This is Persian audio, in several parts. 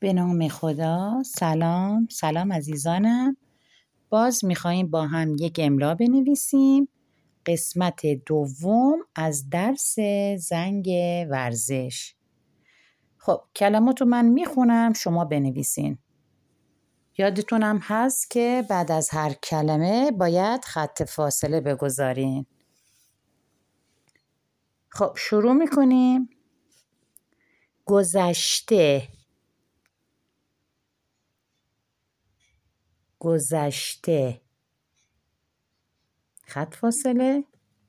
به نام خدا. سلام عزیزانم. باز میخواییم با هم یک املا بنویسیم. قسمت دوم از درس زنگ ورزش. خب کلماتو من میخونم، شما بنویسین. یادتونم هست که بعد از هر کلمه باید خط فاصله بگذارین. خب شروع میکنیم. گذشته، گذشته، خط فاصله.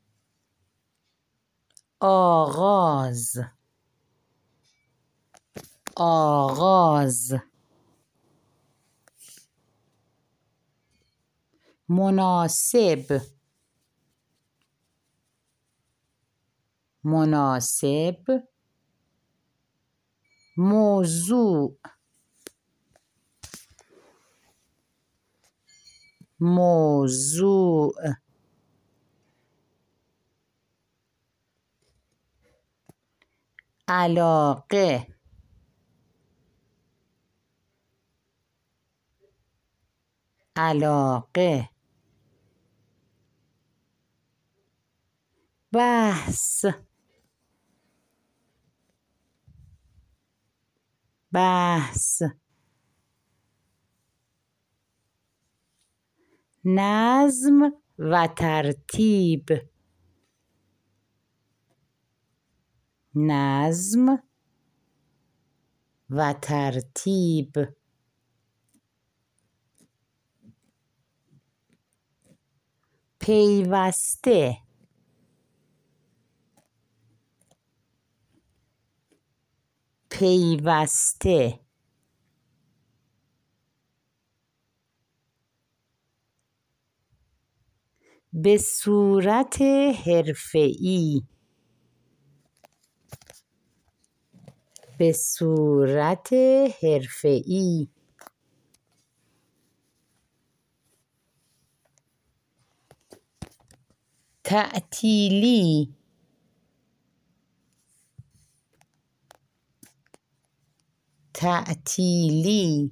آغاز، آغاز. مناسب، مناسب. موضوع، موضوع. علاقه، علاقه. بحث، بحث. نظم و ترتیب، نظم و ترتیب. پیوسته، پیوسته. به صورت حرفه‌ای، به صورت حرفه‌ای. تعطیلی، تعطیلی.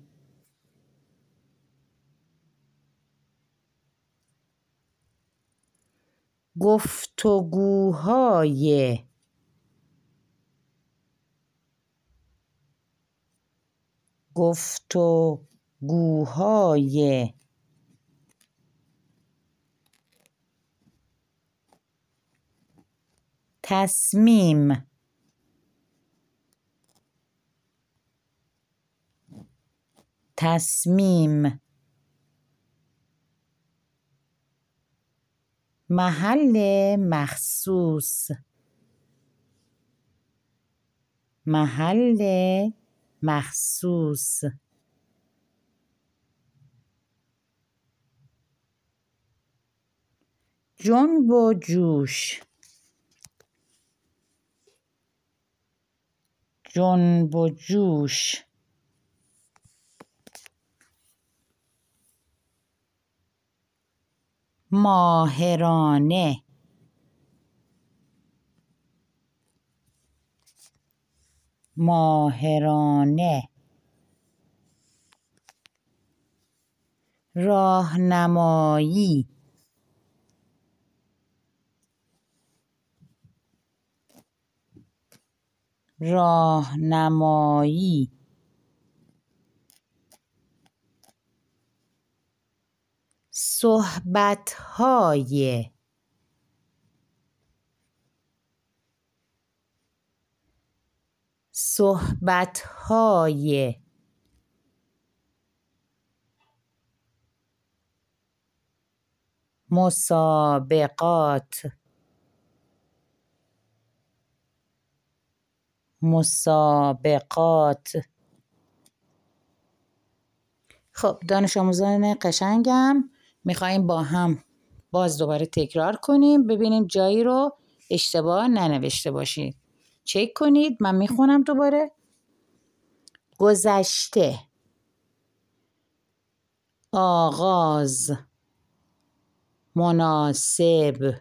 گفتگوهای، گفتگوهای. تصمیم، تصمیم. محل مخصوص، محل مخصوص. جنب و جوش، جنب و جوش. ماهرانه، ماهرانه. راهنمایی، راهنمایی. صحبت‌های، صحبت‌های. مسابقات، مسابقات. خب دانش آموزان قشنگم، میخواییم با هم باز دوباره تکرار کنیم، ببینیم جایی رو اشتباه ننوشته باشید. چک کنید. من میخونم دوباره. گذشته، آغاز، مناسب،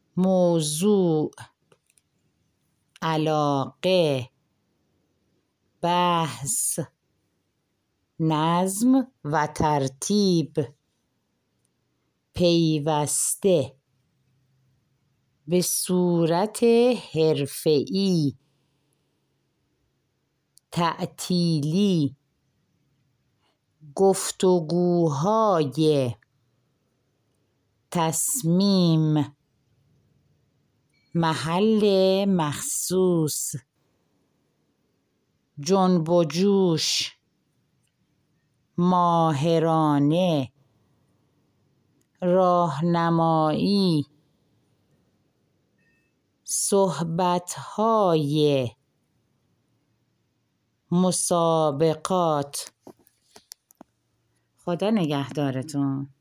موضوع، علاقه، بحث، نظم و ترتیب، پیوسته، به صورت حرفه‌ای، تعطیلی، گفتگوهای، تصمیم، محل مخصوص، جنب و جوش، ماهرانه، راهنمایی، صحبت‌های، مسابقات. خدا نگهدارتون.